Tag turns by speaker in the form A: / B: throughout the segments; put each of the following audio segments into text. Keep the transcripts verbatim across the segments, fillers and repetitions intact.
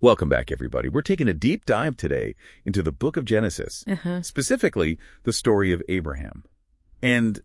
A: Welcome back, everybody. We're taking a deep dive today into the book of Genesis,
B: Uh-huh.
A: specifically the story of Abraham. And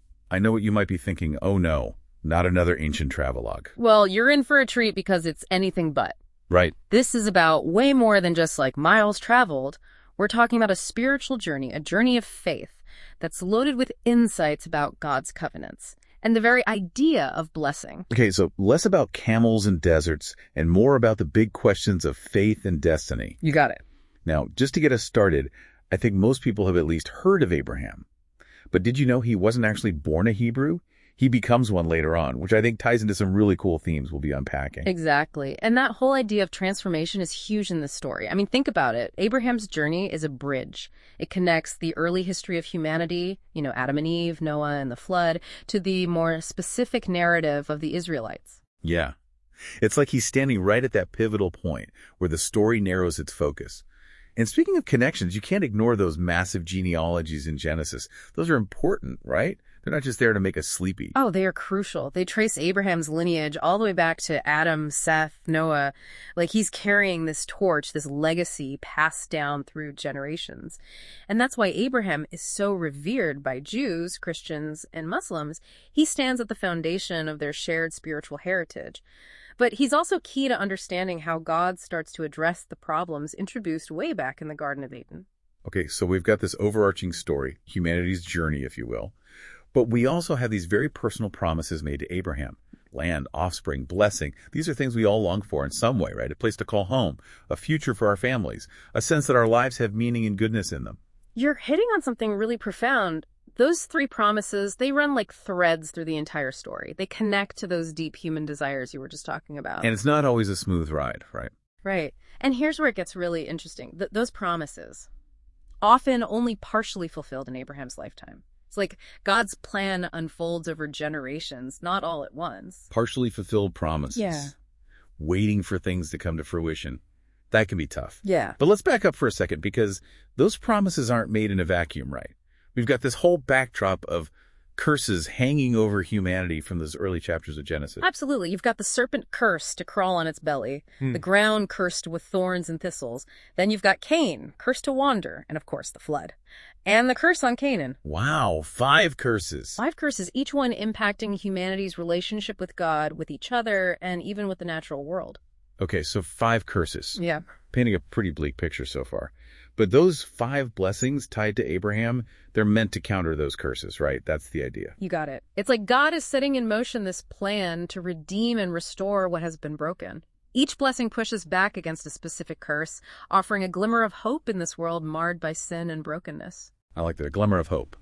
A: I know what you might be thinking, oh no, not another ancient travelogue.
B: Well, you're in for a treat because it's anything but.
A: Right.
B: This is about way more than just like miles traveled. We're talking about a spiritual journey, a journey of faith that's loaded with insights about God's covenants and the very idea of blessing.
A: Okay, so less about camels and deserts and more about the big questions of faith and destiny.
B: You got it.
A: Now, just to get us started, I think most people have at least heard of Abraham. But did you know he wasn't actually born a Hebrew? He becomes one later on, which I think ties into some really cool themes we'll be unpacking.
B: Exactly. And that whole idea of transformation is huge in this story. I mean, think about it. Abraham's journey is a bridge. It connects the early history of humanity, you know, Adam and Eve, Noah and the flood, to the more specific narrative of the Israelites.
A: Yeah. It's like he's standing right at that pivotal point where the story narrows its focus. And speaking of connections, you can't ignore those massive genealogies in Genesis. Those are important, right? They're not just there to make us sleepy.
B: Oh, they are crucial. They trace Abraham's lineage all the way back to Adam, Seth, Noah. Like he's carrying this torch, this legacy passed down through generations. And that's why Abraham is so revered by Jews, Christians, and Muslims. He stands at the foundation of their shared spiritual heritage. But he's also key to understanding how God starts to address the problems introduced way back in the Garden of Eden.
A: Okay, so we've got this overarching story, humanity's journey, if you will. But we also have these very personal promises made to Abraham. Land, offspring, blessing. These are things we all long for in some way, right? A place to call home, a future for our families, a sense that our lives have meaning and goodness in them.
B: You're hitting on something really profound. Those three promises, they run like threads through the entire story. They connect to those deep human desires you were just talking about.
A: And it's not always a smooth ride, right?
B: Right. And here's where it gets really interesting. Th- those promises, often only partially fulfilled in Abraham's lifetime. It's like God's plan unfolds over generations, not all at once.
A: Partially fulfilled promises.
B: Yeah.
A: Waiting for things to come to fruition. That can be tough.
B: Yeah.
A: But let's back up for a second because those promises aren't made in a vacuum, right? We've got this whole backdrop of curses hanging over humanity from those early chapters of Genesis.
B: Absolutely. You've got the serpent cursed to crawl on its belly,
A: Hmm.
B: the ground cursed with thorns and thistles. Then you've got Cain, cursed to wander, and of course the flood. And the curse on Canaan.
A: Wow, five curses.
B: Five curses, each one impacting humanity's relationship with God, with each other, and even with the natural world.
A: Okay, so five curses.
B: Yeah.
A: Painting a pretty bleak picture so far. But those five blessings tied to Abraham, they're meant to counter those curses, right? That's the idea.
B: You got it. It's like God is setting in motion this plan to redeem and restore what has been broken. Each blessing pushes back against a specific curse, offering a glimmer of hope in this world marred by sin and brokenness.
A: I like that, a glimmer of hope.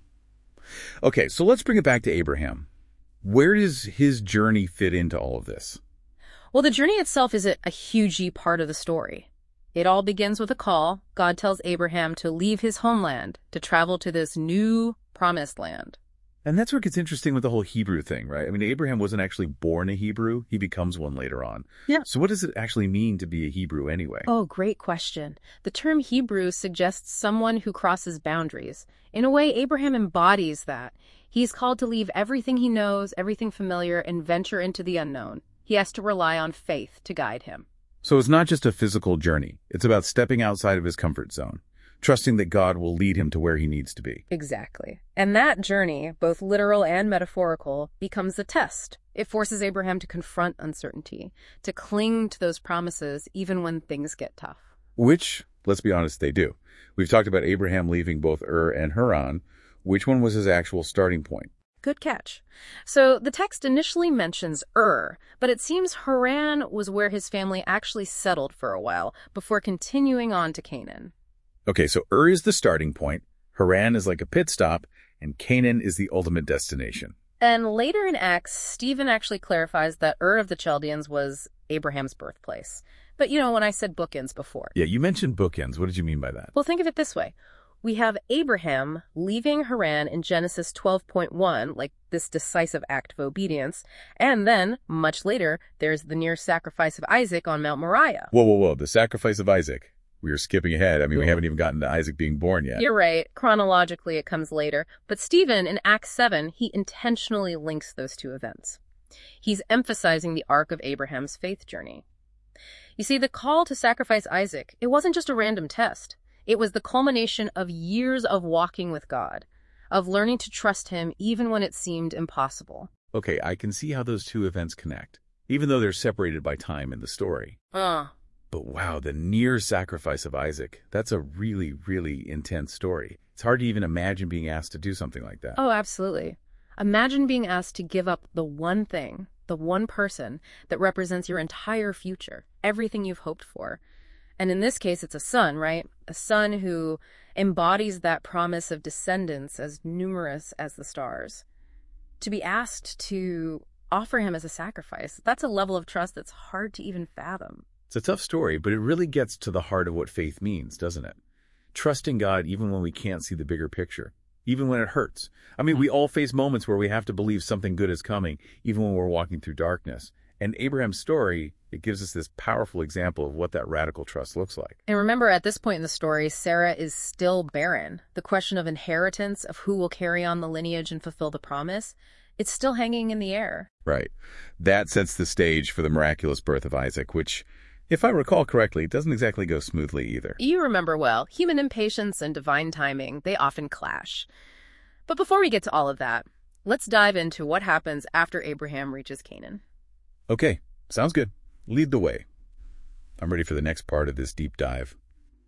A: Okay, so let's bring it back to Abraham. Where does his journey fit into all of this?
B: Well, the journey itself is a, a huge part of the story. It all begins with a call. God tells Abraham to leave his homeland, to travel to this new promised land.
A: And that's where it gets interesting with the whole Hebrew thing, right? I mean, Abraham wasn't actually born a Hebrew. He becomes one later on.
B: Yeah.
A: So what does it actually mean to be a Hebrew anyway?
B: Oh, great question. The term Hebrew suggests someone who crosses boundaries. In a way, Abraham embodies that. He's called to leave everything he knows, everything familiar, and venture into the unknown. He has to rely on faith to guide him.
A: So it's not just a physical journey. It's about stepping outside of his comfort zone, trusting that God will lead him to where he needs to be.
B: Exactly. And that journey, both literal and metaphorical, becomes the test. It forces Abraham to confront uncertainty, to cling to those promises even when things get tough.
A: Which, let's be honest, they do. We've talked about Abraham leaving both Ur and Haran. Which one was his actual starting point?
B: Good catch. So the text initially mentions Ur, but it seems Haran was where his family actually settled for a while before continuing on to Canaan.
A: Okay, so Ur is the starting point, Haran is like a pit stop, and Canaan is the ultimate destination.
B: And later in Acts, Stephen actually clarifies that Ur of the Chaldeans was Abraham's birthplace. But you know, when I said bookends before.
A: Yeah, you mentioned bookends. What did you mean by that?
B: Well, think of it this way. We have Abraham leaving Haran in Genesis twelve point one, like this decisive act of obedience. And then, much later, there's the near sacrifice of Isaac on Mount Moriah.
A: Whoa, whoa, whoa. The sacrifice of Isaac. We are skipping ahead. I mean, we haven't even gotten to Isaac being born yet.
B: You're right. Chronologically, it comes later. But Stephen, in Acts seven, he intentionally links those two events. He's emphasizing the arc of Abraham's faith journey. You see, the call to sacrifice Isaac, it wasn't just a random test. It was the culmination of years of walking with God, of learning to trust him even when it seemed impossible.
A: Okay, I can see how those two events connect, even though they're separated by time in the story.
B: Uh.
A: But wow, the near sacrifice of Isaac, that's a really, really intense story. It's hard to even imagine being asked to do something like that.
B: Oh, absolutely. Imagine being asked to give up the one thing, the one person that represents your entire future, everything you've hoped for. And in this case, it's a son, right? A son who embodies that promise of descendants as numerous as the stars. To be asked to offer him as a sacrifice, that's a level of trust that's hard to even fathom.
A: It's a tough story, but it really gets to the heart of what faith means, doesn't it? Trusting God even when we can't see the bigger picture, even when it hurts. I mean, we all face moments where we have to believe something good is coming, even when we're walking through darkness. And Abraham's story, it gives us this powerful example of what that radical trust looks like.
B: And remember, at this point in the story, Sarah is still barren. The question of inheritance, of who will carry on the lineage and fulfill the promise, it's still hanging in the air.
A: Right. That sets the stage for the miraculous birth of Isaac, which, if I recall correctly, doesn't exactly go smoothly either.
B: You remember well, human impatience and divine timing, they often clash. But before we get to all of that, let's dive into what happens after Abraham reaches Canaan.
A: Okay, sounds good. Lead the way. I'm ready for the next part of this deep dive.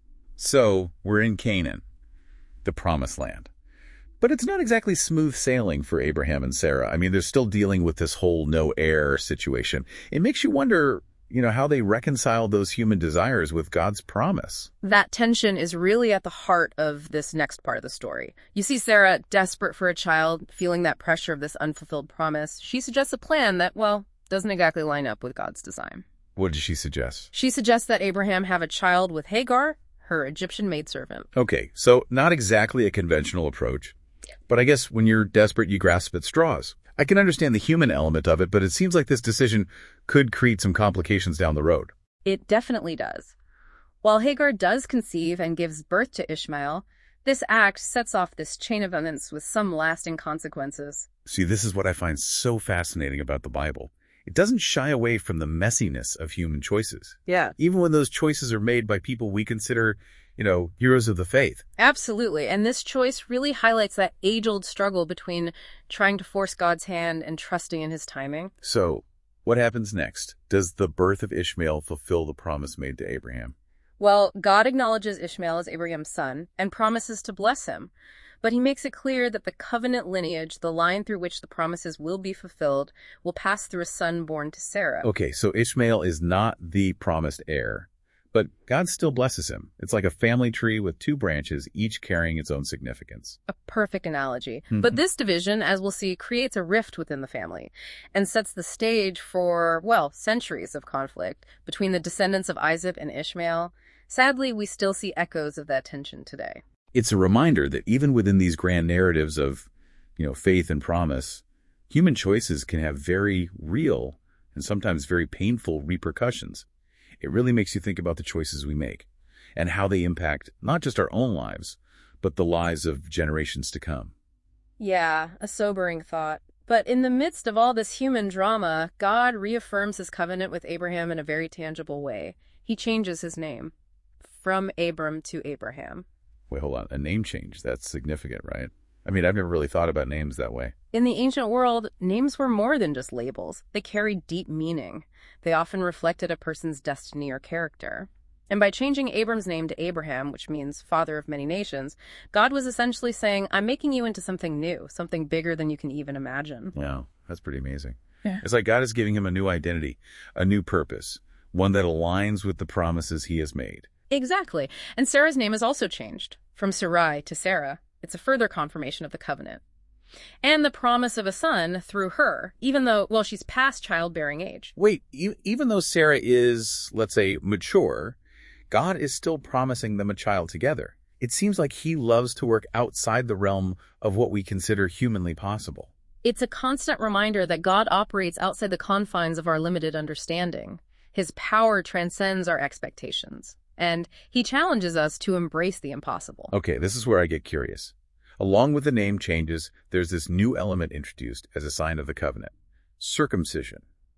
A: So, we're in Canaan, the promised land. But it's not exactly smooth sailing for Abraham and Sarah. I mean, they're still dealing with this whole no heir situation. It makes you wonder, you know, how they reconcile those human desires with God's promise.
B: That tension is really at the heart of this next part of the story. You see Sarah, desperate for a child, feeling that pressure of this unfulfilled promise. She suggests a plan that, well, doesn't exactly line up with God's design.
A: What does she suggest?
B: She suggests that Abraham have a child with Hagar, her Egyptian maidservant.
A: Okay, so not exactly a conventional approach. But I guess when you're desperate, you grasp at straws. I can understand the human element of it, but it seems like this decision could create some complications down the road.
B: It definitely does. While Hagar does conceive and gives birth to Ishmael, this act sets off this chain of events with some lasting consequences.
A: See, this is what I find so fascinating about the Bible. It doesn't shy away from the messiness of human choices.
B: Yeah.
A: Even when those choices are made by people we consider, you know, heroes of the faith.
B: Absolutely. And this choice really highlights that age-old struggle between trying to force God's hand and trusting in his timing.
A: So, what happens next? Does the birth of Ishmael fulfill the promise made to Abraham?
B: Well, God acknowledges Ishmael as Abraham's son and promises to bless him. But he makes it clear that the covenant lineage, the line through which the promises will be fulfilled, will pass through a son born to Sarah.
A: Okay, so Ishmael is not the promised heir, but God still blesses him. It's like a family tree with two branches, each carrying its own significance.
B: A perfect analogy. Mm-hmm. But this division, as we'll see, creates a rift within the family and sets the stage for, well, centuries of conflict between the descendants of Isaac and Ishmael. Sadly, we still see echoes of that tension today.
A: It's a reminder that even within these grand narratives of, you know, faith and promise, human choices can have very real and sometimes very painful repercussions. It really makes you think about the choices we make and how they impact not just our own lives, but the lives of generations to come.
B: Yeah, a sobering thought. But in the midst of all this human drama, God reaffirms his covenant with Abraham in a very tangible way. He changes his name from Abram to Abraham.
A: Wait, hold on. A name change. That's significant, right? I mean, I've never really thought about names that way.
B: In the ancient world, names were more than just labels. They carried deep meaning. They often reflected a person's destiny or character. And by changing Abram's name to Abraham, which means father of many nations, God was essentially saying, I'm making you into something new, something bigger than you can even imagine.
A: Wow, that's pretty amazing.
B: Yeah.
A: It's like God is giving him a new identity, a new purpose, one that aligns with the promises he has made.
B: Exactly. And Sarah's name is also changed from Sarai to Sarah. It's a further confirmation of the covenant. And the promise of a son through her, even though, well, she's past childbearing age.
A: Wait, e- even though Sarah is, let's say, mature, God is still promising them a child together. It seems like he loves to work outside the realm of what we consider humanly possible.
B: It's a constant reminder that God operates outside the confines of our limited understanding. His power transcends our expectations. And he challenges us to embrace the impossible.
A: Okay, this is where I get curious. Along with the name changes, there's this new element introduced as a sign of the covenant. Circumcision.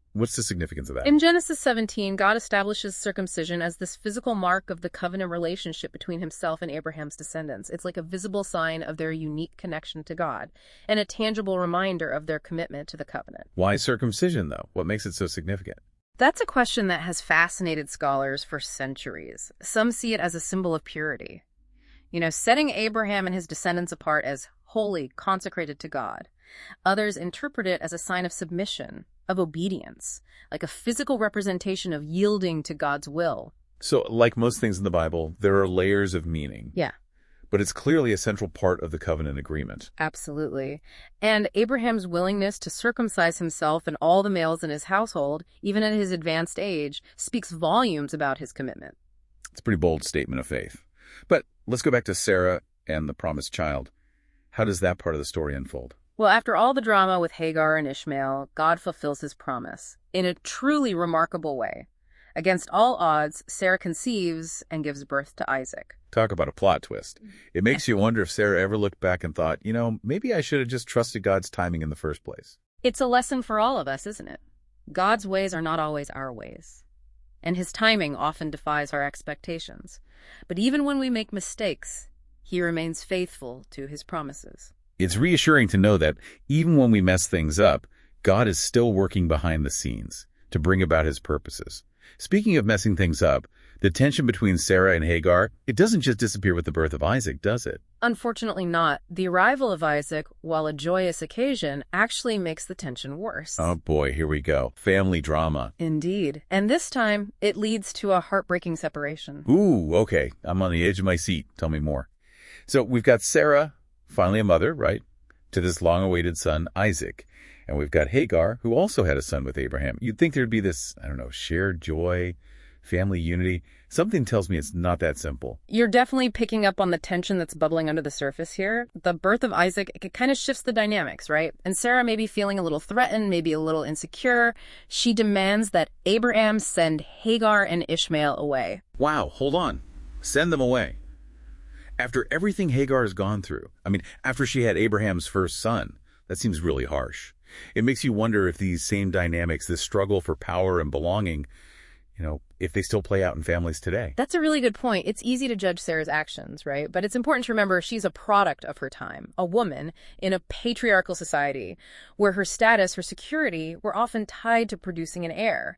A: What's the significance of that?
B: In Genesis seventeen, God establishes circumcision as this physical mark of the covenant relationship between himself and Abraham's descendants. It's like a visible sign of their unique connection to God and a tangible reminder of their commitment to the covenant.
A: Why circumcision, though? What makes it so significant?
B: That's a question that has fascinated scholars for centuries. Some see it as a symbol of purity. You know, setting Abraham and his descendants apart as holy, consecrated to God. Others interpret it as a sign of submission, of obedience, like a physical representation of yielding to God's will.
A: So, like most things in the Bible, there are layers of meaning.
B: Yeah.
A: But it's clearly a central part of the covenant agreement.
B: Absolutely. And Abraham's willingness to circumcise himself and all the males in his household, even at his advanced age, speaks volumes about his commitment.
A: It's a pretty bold statement of faith. But let's go back to Sarah and the promised child. How does that part of the story unfold?
B: Well, after all the drama with Hagar and Ishmael, God fulfills his promise in a truly remarkable way. Against all odds, Sarah conceives and gives birth to Isaac.
A: Talk about a plot twist. It makes you wonder if Sarah ever looked back and thought, you know, maybe I should have just trusted God's timing in the first place.
B: It's a lesson for all of us, isn't it? God's ways are not always our ways, and his timing often defies our expectations. But even when we make mistakes, he remains faithful to his promises.
A: It's reassuring to know that even when we mess things up, God is still working behind the scenes to bring about his purposes. Speaking of messing things up, the tension between Sarah and Hagar, it doesn't just disappear with the birth of Isaac, does it?
B: Unfortunately not. The arrival of Isaac, while a joyous occasion, actually makes the tension worse.
A: Oh boy, here we go. Family drama.
B: Indeed. And this time, it leads to a heartbreaking separation.
A: Ooh, okay. I'm on the edge of my seat. Tell me more. So we've got Sarah, finally a mother, right, to this long-awaited son, Isaac. And we've got Hagar, who also had a son with Abraham. You'd think there'd be this, I don't know, shared joy, family unity. Something tells me it's not that simple.
B: You're definitely picking up on the tension that's bubbling under the surface here. The birth of Isaac, it kind of shifts the dynamics, right? And Sarah may be feeling a little threatened, maybe a little insecure. She demands that Abraham send Hagar and Ishmael away.
A: Wow, hold on. Send them away. After everything Hagar has gone through, I mean, after she had Abraham's first son, that seems really harsh. It makes you wonder if these same dynamics, this struggle for power and belonging, you know, if they still play out in families today.
B: That's a really good point. It's easy to judge Sarah's actions, right? But it's important to remember she's a product of her time, a woman in a patriarchal society where her status, her security were often tied to producing an heir.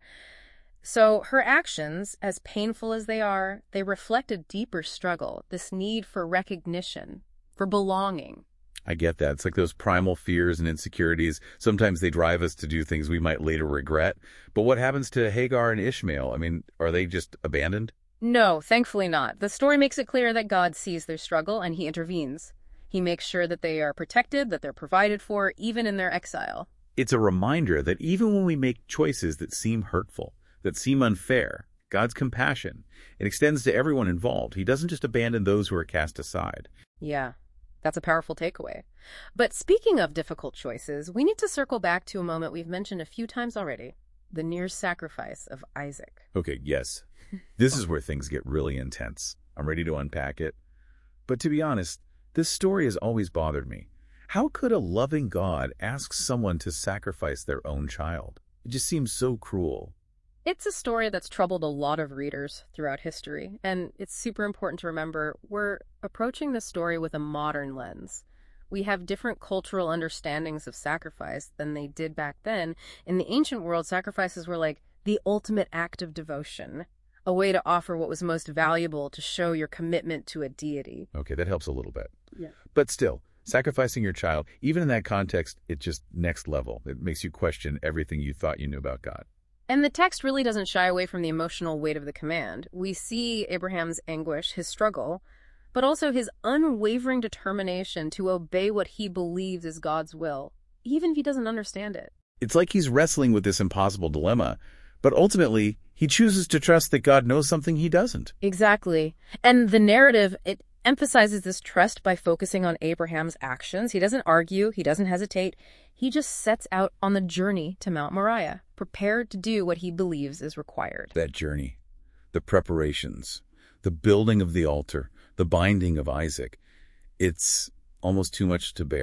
B: So her actions, as painful as they are, they reflect a deeper struggle, this need for recognition, for belonging.
A: I get that. It's like those primal fears and insecurities. Sometimes they drive us to do things we might later regret. But what happens to Hagar and Ishmael? I mean, are they just abandoned?
B: No, thankfully not. The story makes it clear that God sees their struggle and he intervenes. He makes sure that they are protected, that they're provided for, even in their exile.
A: It's a reminder that even when we make choices that seem hurtful, that seem unfair, God's compassion, it extends to everyone involved. He doesn't just abandon those who are cast aside.
B: Yeah. That's a powerful takeaway. But speaking of difficult choices, we need to circle back to a moment we've mentioned a few times already, the near sacrifice of Isaac.
A: Okay, yes. This is where things get really intense. I'm ready to unpack it. But to be honest, this story has always bothered me. How could a loving God ask someone to sacrifice their own child? It just seems so cruel.
B: It's a story that's troubled a lot of readers throughout history, and it's super important to remember we're approaching this story with a modern lens. We have different cultural understandings of sacrifice than they did back then. In the ancient world, sacrifices were like the ultimate act of devotion, a way to offer what was most valuable to show your commitment to a deity.
A: Okay, that helps a little bit.
B: Yeah.
A: But still, sacrificing your child, even in that context, it's just next level. It makes you question everything you thought you knew about God.
B: And the text really doesn't shy away from the emotional weight of the command. We see Abraham's anguish, his struggle, but also his unwavering determination to obey what he believes is God's will, even if he doesn't understand it.
A: It's like he's wrestling with this impossible dilemma, but ultimately, he chooses to trust that God knows something he doesn't.
B: Exactly. And the narrative, it emphasizes this trust by focusing on Abraham's actions. He doesn't argue, he doesn't hesitate. He just sets out on the journey to Mount Moriah, prepared to do what he believes is required.
A: That journey, the preparations, the building of the altar, the binding of Isaac, it's almost too much to bear.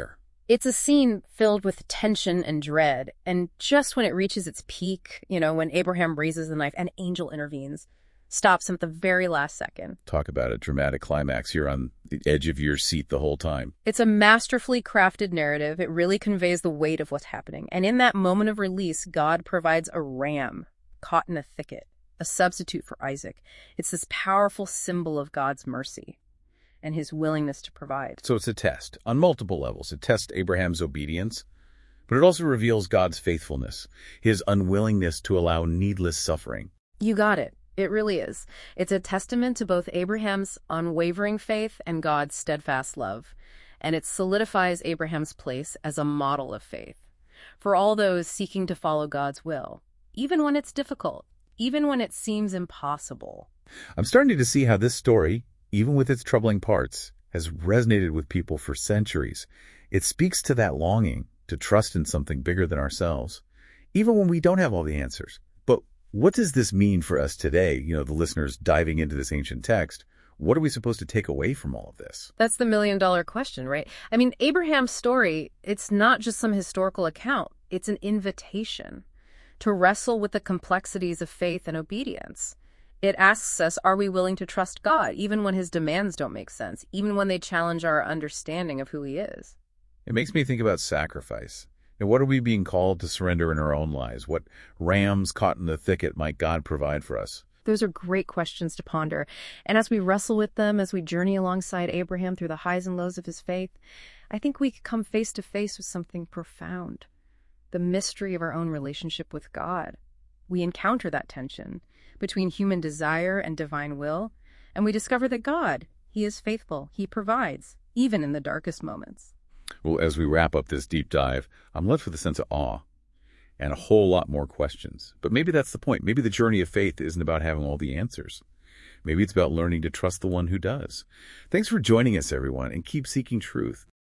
B: It's a scene filled with tension and dread, and just when it reaches its peak, you know, when Abraham raises the knife, an angel intervenes, stops him at the very last second.
A: Talk about a dramatic climax. You're on the edge of your seat the whole time.
B: It's a masterfully crafted narrative. It really conveys the weight of what's happening. And in that moment of release, God provides a ram caught in a thicket, a substitute for Isaac. It's this powerful symbol of God's mercy and his willingness to provide.
A: So it's a test on multiple levels. It tests Abraham's obedience, but it also reveals God's faithfulness, his unwillingness to allow needless suffering.
B: You got it. It really is. It's a testament to both Abraham's unwavering faith and God's steadfast love, and it solidifies Abraham's place as a model of faith for all those seeking to follow God's will, even when it's difficult, even when it seems impossible.
A: I'm starting to see how this story, even with its troubling parts, has resonated with people for centuries. It speaks to that longing to trust in something bigger than ourselves, even when we don't have all the answers. But what does this mean for us today? You know, the listeners diving into this ancient text, what are we supposed to take away from all of this?
B: That's the million dollar question, right? I mean, Abraham's story, it's not just some historical account. It's an invitation to wrestle with the complexities of faith and obedience. It asks us, are we willing to trust God, even when his demands don't make sense, even when they challenge our understanding of who he is?
A: It makes me think about sacrifice. And what are we being called to surrender in our own lives? What rams caught in the thicket might God provide for us?
B: Those are great questions to ponder. And as we wrestle with them, as we journey alongside Abraham through the highs and lows of his faith, I think we could come face to face with something profound, the mystery of our own relationship with God. We encounter that tension between human desire and divine will, and we discover that God, he is faithful, he provides, even in the darkest moments.
A: Well, as we wrap up this deep dive, I'm left with a sense of awe and a whole lot more questions. But maybe that's the point. Maybe the journey of faith isn't about having all the answers. Maybe it's about learning to trust the one who does. Thanks for joining us, everyone, and keep seeking truth.